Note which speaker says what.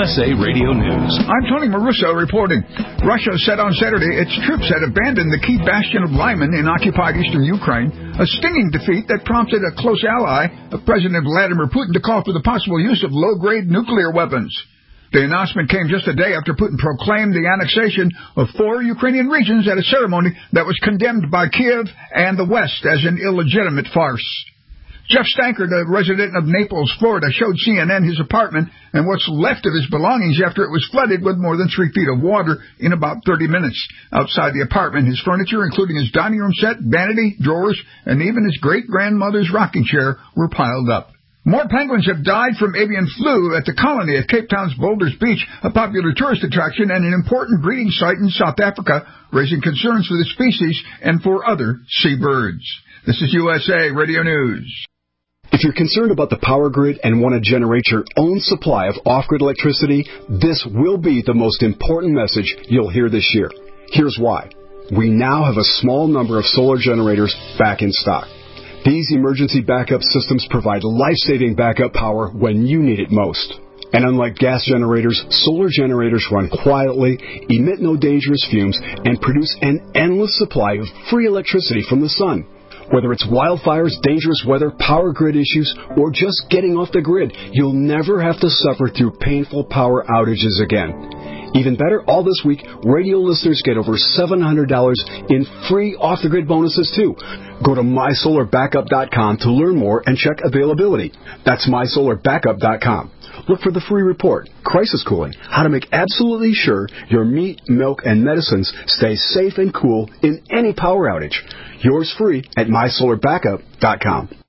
Speaker 1: USA Radio News.
Speaker 2: I'm Tony Marusso reporting. Russia said on Saturday its troops had abandoned the key bastion of Lyman in occupied eastern Ukraine, a stinging defeat that prompted a close ally of President Vladimir Putin to call for the possible use of low-grade nuclear weapons. The announcement came just a day after Putin proclaimed the annexation of 4 Ukrainian regions at a ceremony that was condemned by Kiev and the West as an illegitimate farce. Jeff Stanker, the resident of Naples, Florida, showed CNN his apartment and what's left of his belongings after it was flooded with more than 3 feet of water in about 30 minutes. Outside the apartment, his furniture, including his dining room set, vanity, drawers, and even his great-grandmother's rocking chair, were piled up. More penguins have died from avian flu at the colony at Cape Town's Boulders Beach, a popular tourist attraction and an important breeding site in South Africa, raising concerns for the species and for other seabirds. This is USA Radio News.
Speaker 3: If you're concerned about the power grid and want to generate your own supply of off-grid electricity, this will be the most important message you'll hear this year. Here's why. We now have a small number of solar generators back in stock. These emergency backup systems provide life-saving backup power when you need it most. And unlike gas generators, solar generators run quietly, emit no dangerous fumes, and produce an endless supply of free electricity from the sun. Whether it's wildfires, dangerous weather, power grid issues, or just getting off the grid, you'll never have to suffer through painful power outages again. Even better, all this week, radio listeners get over $700 in free off-the-grid bonuses, too. Go to mysolarbackup.com to learn more and check availability. That's mysolarbackup.com. Look for the free report, Crisis Cooling, how to make absolutely sure your meat, milk, and medicines stay safe and cool in any power outage. Yours free at mysolarbackup.com.